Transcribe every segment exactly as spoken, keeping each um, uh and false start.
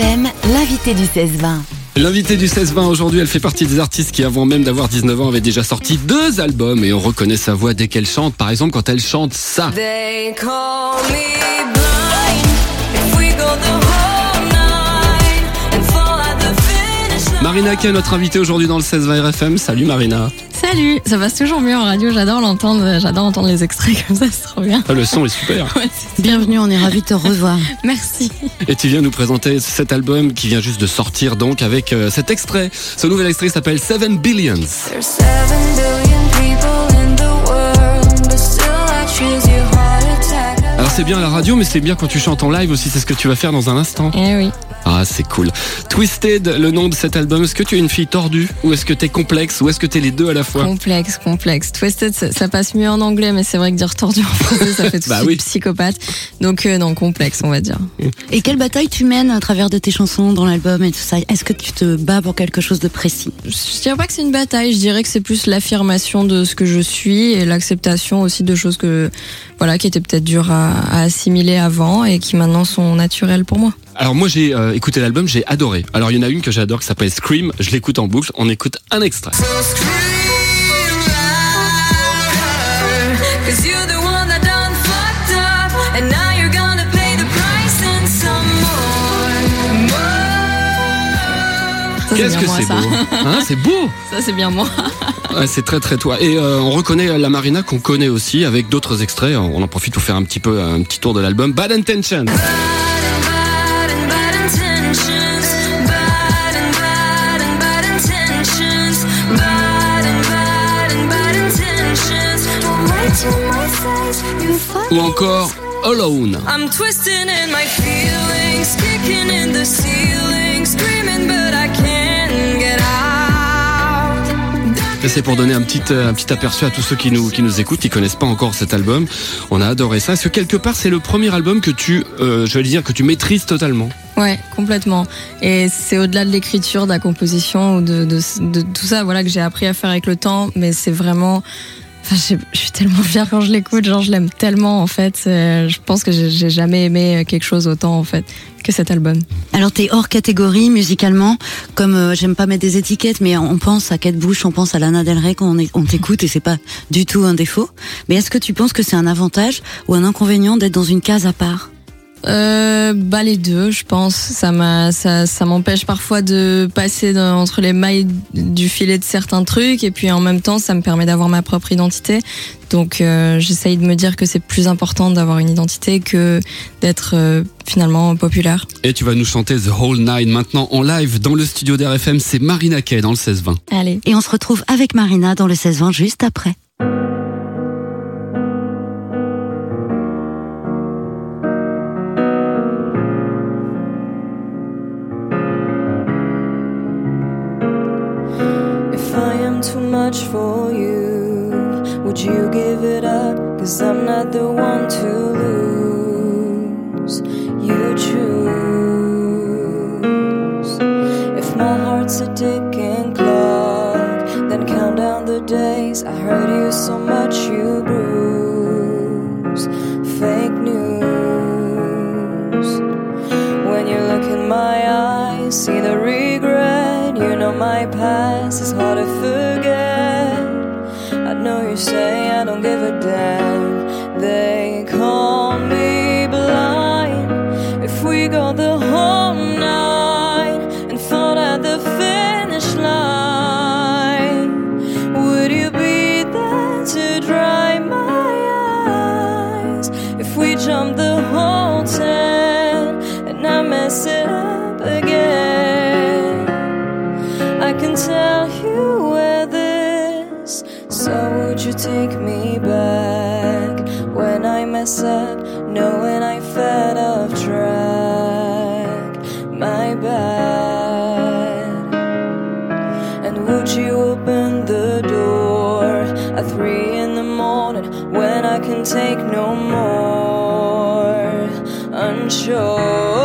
M, l'invité du seize vingt. L'invité du seize vingt aujourd'hui, elle fait partie des artistes qui, avant même d'avoir dix-neuf ans, avaient déjà sorti deux albums et on reconnaît sa voix dès qu'elle chante. Par exemple, quand elle chante ça. They call me blind. If we go the whole night and fall at the finish line. Marina Kaye, notre invitée aujourd'hui dans le seize vingt R F M. Salut Marina. Salut, ça passe toujours mieux en radio, j'adore l'entendre, j'adore entendre les extraits comme ça, c'est trop bien. Ah, le son est super. Ouais, c'est Bienvenue, on est ravis de te revoir. Merci. Et tu viens nous présenter cet album qui vient juste de sortir donc avec euh, cet extrait. Ce nouvel extrait s'appelle Seven Billions. There's seven billion people in the world, but still I choose your heart attack. Alors c'est bien à la radio, mais c'est bien quand tu chantes en live aussi, c'est ce que tu vas faire dans un instant. Eh oui. Ah, c'est cool. Twisted, le nom de cet album. Est-ce que tu es une fille tordue ou est-ce que t'es complexe ou est-ce que t'es les deux à la fois? Complexe, complexe. Twisted, ça, ça passe mieux en anglais, mais c'est vrai que dire tordu en français, ça fait tout de Bah suite oui. psychopathe. Donc euh, non, complexe, on va dire. Et quelle bataille tu mènes à travers de tes chansons dans l'album et tout ça? Est-ce que tu te bats pour quelque chose de précis? Je dirais pas que c'est une bataille, je dirais que c'est plus l'affirmation de ce que je suis et l'acceptation aussi de choses que, voilà, qui étaient peut-être dures à, à assimiler avant et qui maintenant sont naturelles pour moi. Alors moi j'ai euh, écouté l'album, j'ai adoré. Alors il y en a une que j'adore qui s'appelle Scream, je l'écoute en boucle, on écoute un extrait. So scream louder, 'cause you're the one that done fucked up, and now you're gonna pay the price and some more, more. Ça, Qu'est-ce bien que moi, c'est ça. beau, hein, c'est beau. Ça c'est bien moi. Ouais, c'est très très toi. Et euh, on reconnaît la Marina qu'on connaît aussi avec d'autres extraits. On en profite pour faire un petit peu un petit tour de l'album. Bad Intention. Bad and bad intentions, bad and bad and bad intentions, bad and bad and bad intentions. Right to my face, you fuck. Ou encore Alone. I'm twisting in my feelings, kicking in the ceiling, screaming but I can't get out. Et c'est pour donner un petit euh, un petit aperçu à tous ceux qui nous qui nous écoutent, qui connaissent pas encore cet album. On a adoré ça. Est-ce que quelque part c'est le premier album que tu, euh, je vais dire que tu maîtrises totalement? Ouais, complètement. Et c'est au-delà de l'écriture, de la composition ou de, de, de tout ça, voilà, que j'ai appris à faire avec le temps. Mais c'est vraiment, enfin, je, je suis tellement fière quand je l'écoute, genre je l'aime tellement en fait. Euh, je pense que j'ai, j'ai jamais aimé quelque chose autant en fait que cet album. Alors t'es hors catégorie musicalement, comme euh, j'aime pas mettre des étiquettes, mais on pense à Kate Bush, on pense à Lana Del Rey quand on, est, on t'écoute et c'est pas du tout un défaut. Mais est-ce que tu penses que c'est un avantage ou un inconvénient d'être dans une case à part? Euh, bah les deux, je pense. Ça m'a, ça, ça m'empêche parfois de passer dans, entre les mailles du filet de certains trucs, et puis en même temps, ça me permet d'avoir ma propre identité. Donc, euh, j'essaye de me dire que c'est plus important d'avoir une identité que d'être euh, finalement populaire. Et tu vas nous chanter The Whole Nine maintenant en live dans le studio d'R F M. C'est Marina Kaye dans le seize vingt. Allez. Et on se retrouve avec Marina dans le seize vingt juste après. If I am too much for you, would you give it up? 'Cause I'm not the one to lose. You choose. If my heart's a ticking clock, then count down the days. I hurt you so much you bruise. Fake news. When you look in my eyes, see the regret. You know my past is hard to forget. I know you say I don't give a damn. They call me blind. If we go the whole night and fall at the finish line, would you be there to dry my eyes? If we jump the whole ten and I mess it up again, I can tell you where this. So would you take me back when I mess up, knowing I fed off track? My bad. And would you open the door at three in the morning when I can take no more? Unsure.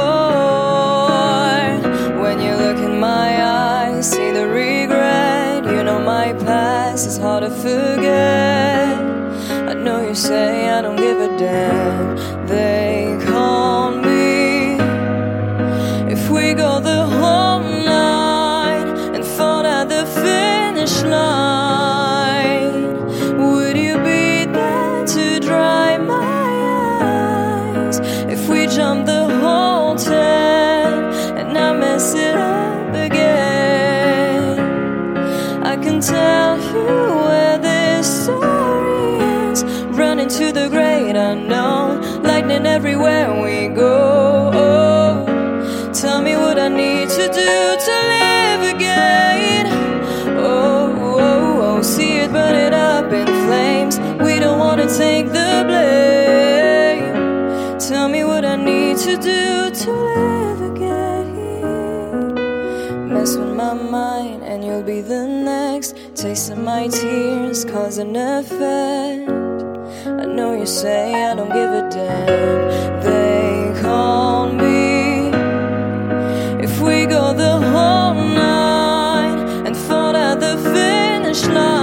When you look in my eyes, see the regret. You know my past is hard to forget. I know you say I don't give a damn. They call me. If we go the whole night and fall at the finish line, would you be there to dry my eyes? If we jump the whole ten and I mess it up again, I can tell you where this story ends. Running to the great unknown, lightning everywhere we go. Oh, tell me what I need to do to live again. Oh, oh, oh, see it burning up in flames. We don't wanna take the blame. Tell me what I need to do to live again. Mess with my mind and you'll be the next. Tasting my tears, cause an effect. I know you say I don't give a damn. They call me. If we go the whole night and fall at the finish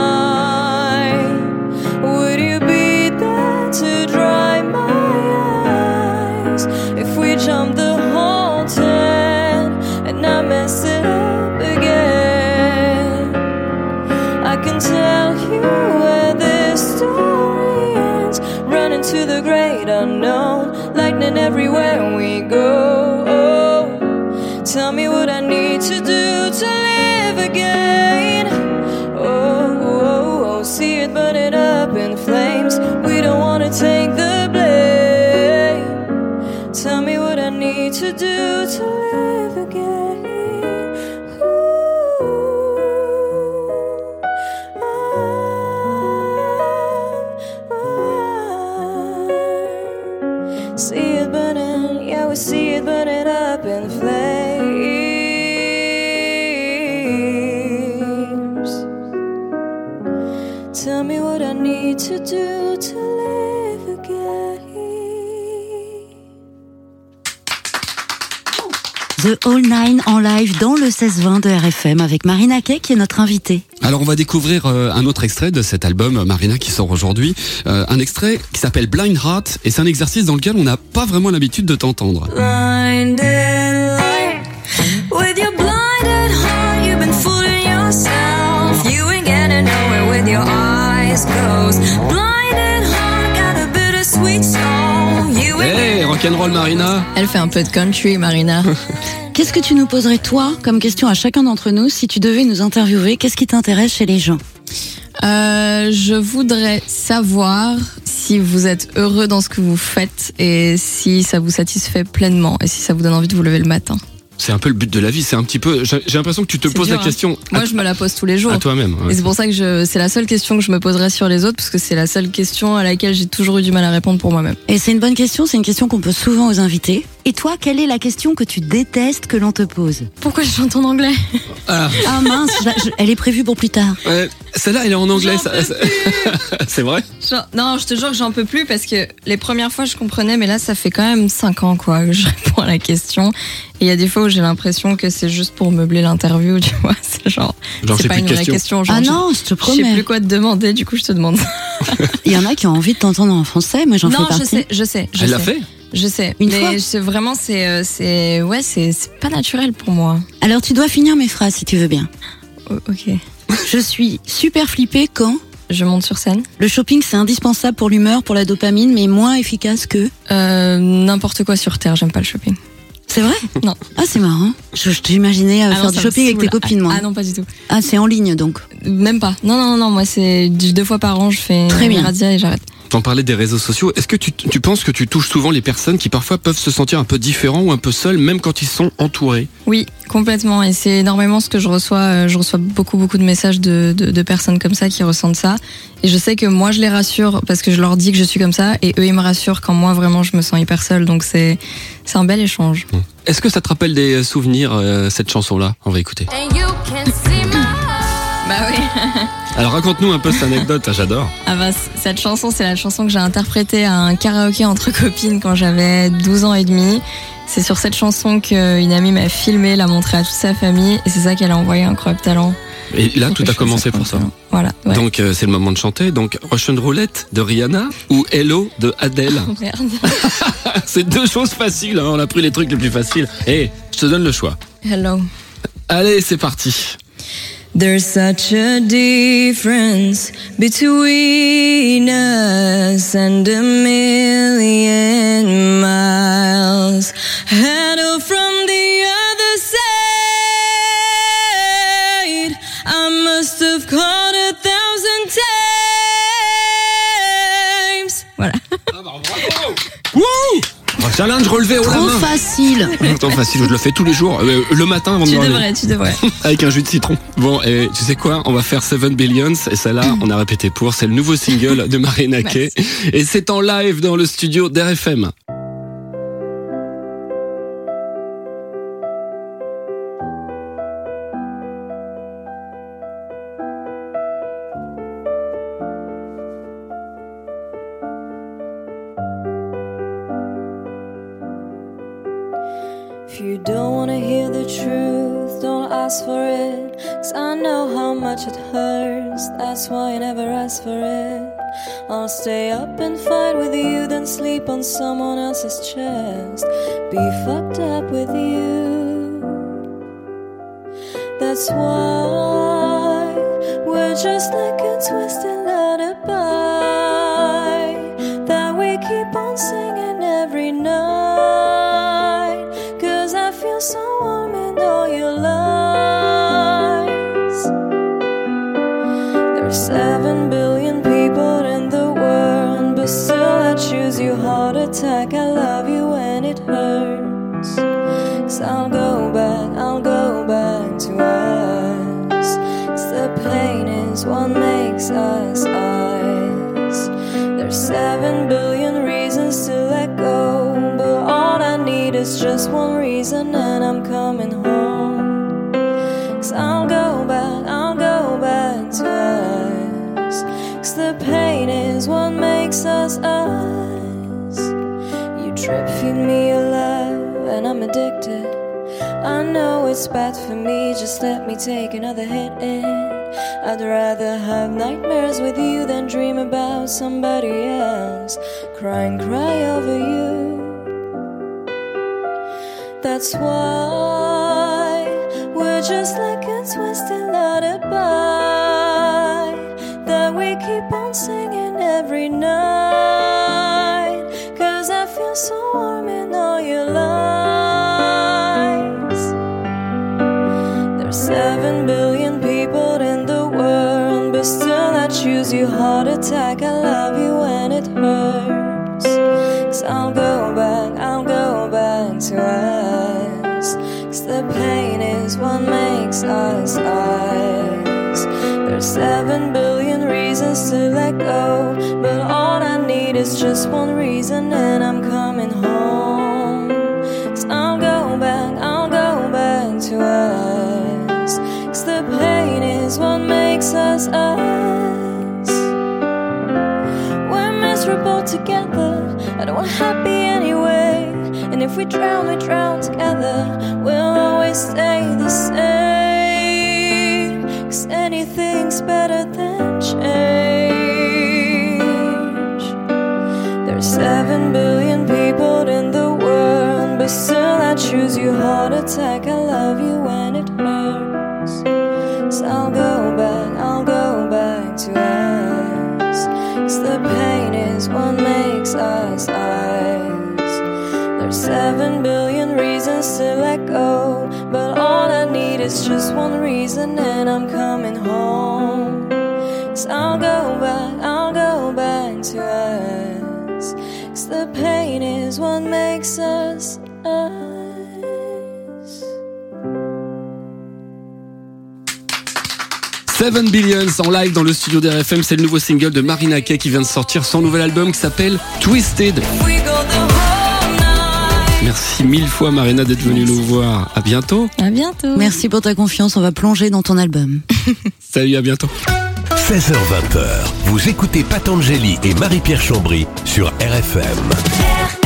line, would you be there to dry my eyes? If we jump the whole ten and I mess it up again, I can tell you where this story ends. Running to the great unknown, lightning everywhere we go. Oh, tell me what I need to do to live again. Oh, oh, oh, see it burning up in flames. We don't wanna take the blame. Tell me what I need to do to live again. See it burning, yeah, we see it burning up in flames. Tell me what I need to do to live again. The All Nine en live dans le seize vingt de R F M avec Marina Kaye qui est notre invitée. Alors on va découvrir euh, un autre extrait de cet album Marina qui sort aujourd'hui, euh, un extrait qui s'appelle Blind Heart et c'est un exercice dans lequel on n'a pas vraiment l'habitude de t'entendre. Blinded light, with your blinded heart, you've been fooling yourself. You ain't getting nowhere with your eyes closed. Blinded heart, got a bittersweet soul. You ain't Hey, rock'n'roll Marina. Elle fait un peu de country, Marina. Qu'est-ce que tu nous poserais toi comme question à chacun d'entre nous si tu devais nous interviewer? Qu'est-ce qui t'intéresse chez les gens? Euh, je voudrais savoir si vous êtes heureux dans ce que vous faites et si ça vous satisfait pleinement et si ça vous donne envie de vous lever le matin. C'est un peu le but de la vie, c'est un petit peu. J'ai j'ai l'impression que tu te C'est poses dur, la hein. question. Moi, à, je me la pose tous les jours. à toi-même. Ouais. Et c'est pour ça que je, c'est la seule question que je me poserais sur les autres parce que c'est la seule question à laquelle j'ai toujours eu du mal à répondre pour moi-même. Et c'est une bonne question, c'est une question qu'on pose souvent aux invités. Et toi, quelle est la question que tu détestes que l'on te pose? Pourquoi je chante en anglais? Ah, Ah mince, je- je- elle est prévue pour plus tard. ouais, celle-là, elle est en anglais. J'en ça- peux ça- c'est vrai. Genre- non, je te jure que j'en peux plus parce que les premières fois je comprenais, mais là ça fait quand même cinq ans quoi que je réponds à la question. Et il y a des fois où j'ai l'impression que c'est juste pour meubler l'interview, tu vois. C'est genre, Genre, c'est j'ai pas plus une de vraie questions. question. Genre, Ah je- non, je te je sais promets. plus quoi te demander, du coup je te demande. Il y en a qui ont envie de t'entendre en français, moi j'en fais Non, partie. je sais, je sais. Je Elle sais. l'a fait. Je sais. Une mais fois c'est vraiment, c'est, euh, c'est, ouais, c'est, c'est pas naturel pour moi. Alors tu dois finir mes phrases si tu veux bien. O- ok. Je suis super flippée quand Je monte sur scène. le shopping c'est indispensable pour l'humeur, pour la dopamine, mais moins efficace que... Euh, n'importe quoi sur terre. J'aime pas le shopping. C'est vrai? Non. Ah c'est marrant. Je, je t'imaginais euh, Ah faire non, du ça me shopping avec tes saoule. copines, moi. Ah non, pas du tout. Ah c'est en ligne donc. Même pas. Non, non, non, non. Moi, c'est deux fois par an, je fais Très bien. une radia et j'arrête. T'en parlais des réseaux sociaux. Est-ce que tu, tu penses que tu touches souvent les personnes qui parfois peuvent se sentir un peu différents ou un peu seuls, même quand ils sont entourés? Oui, complètement. Et c'est énormément ce que je reçois. Euh, Je reçois beaucoup, beaucoup de messages de, de, de personnes comme ça qui ressentent ça. Et je sais que moi, je les rassure parce que je leur dis que je suis comme ça. Et eux, ils me rassurent quand moi, vraiment, je me sens hyper seule. Donc c'est, c'est un bel échange. Est-ce que ça te rappelle des souvenirs, euh, cette chanson-là? On va écouter. Bah oui. Alors raconte-nous un peu cette anecdote, j'adore. Ah bah, c- cette chanson, c'est la chanson que j'ai interprétée à un karaoké entre copines quand j'avais douze ans et demi. C'est sur cette chanson qu'une amie m'a filmé, l'a montré à toute sa famille, et c'est ça qu'elle a envoyé à Incroyable Talent. Et là, tout a commencé pour ça. Voilà. Ouais. Donc, euh, c'est le moment de chanter. Donc, Russian Roulette de Rihanna ou Hello de Adele. Oh, merde. C'est deux choses faciles. Hein. On a pris les trucs les plus faciles. Et je te donne le choix. Hello. Allez, c'est parti. There's such a difference between us and a million miles. Hello from the other side. I must have called a thousand times. Voilà. Ah bah, bravo. Wouh! Challenge relevé haut la Trop main. facile. Trop facile, je le fais tous les jours, euh, le matin avant de Tu dormir. devrais, tu devrais. Avec un jus de citron. Bon, et tu sais quoi? On va faire Seven Billions, et celle-là, on a répété pour. C'est le nouveau single de Marina Kaye. Et c'est en live dans le studio d'R F M. If you don't wanna hear the truth, don't ask for it. Cause I know how much it hurts, that's why I never ask for it. I'll stay up and fight with you, then sleep on someone else's chest. Be fucked up with you. That's why we're just like a twisted lullaby that we keep on singing every night. I feel so warm in all your lies. There's seven billion people in the world, but still I choose you. Heart attack, I love you when it hurts. Cause I'll go back, I'll go back to us. Cause the pain is what makes us us. There's seven billion reasons to let go, but all I need is just one reason, and I'm coming home. Cause I'll go back, I'll go back to us. Cause the pain is what makes us us. You drip feed me your love, and I'm addicted. I know it's bad for me, just let me take another hit in. I'd rather have nightmares with you than dream about somebody else. Cry and cry over you. That's why we're just like a twisted lullaby that we keep on singing every night. Cause I feel so warm in all your lies. There's seven billion people in the world, but still I choose you. Heart attack, I love you when it hurts. Cause I'll go back, I'll go back to us. Cause the pain is what makes us us. There's seven billion reasons to let go, but all I need is just one reason, and I'm coming home. Cause I'll go back, I'll go back to us. Cause the pain is what makes us us. We're miserable together, I don't want happy anyway. And if we drown, we drown together. We'll always stay the same. Cause anything's better than change. There's seven billion people in the world, but still I choose you. Heart attack, I love you when it hurts. So I'll go back, I'll go back to us. Cause the pain is what makes us us. There's seven billion reasons to let go, but all I need is just one reason, and I'm coming home. Cause I'll go back, I'll go back to us. Cause the pain is what makes us us. Seven Billions en live dans le studio d'R F M, c'est le nouveau single de Marina Kaye qui vient de sortir son nouvel album qui s'appelle Twisted. Merci mille fois Marina d'être venue nous voir. À bientôt. À bientôt. Merci pour ta confiance, on va plonger dans ton album. Salut, à bientôt. seize heures vingt, vous écoutez Patangeli et Marie-Pierre Chambry sur R F M.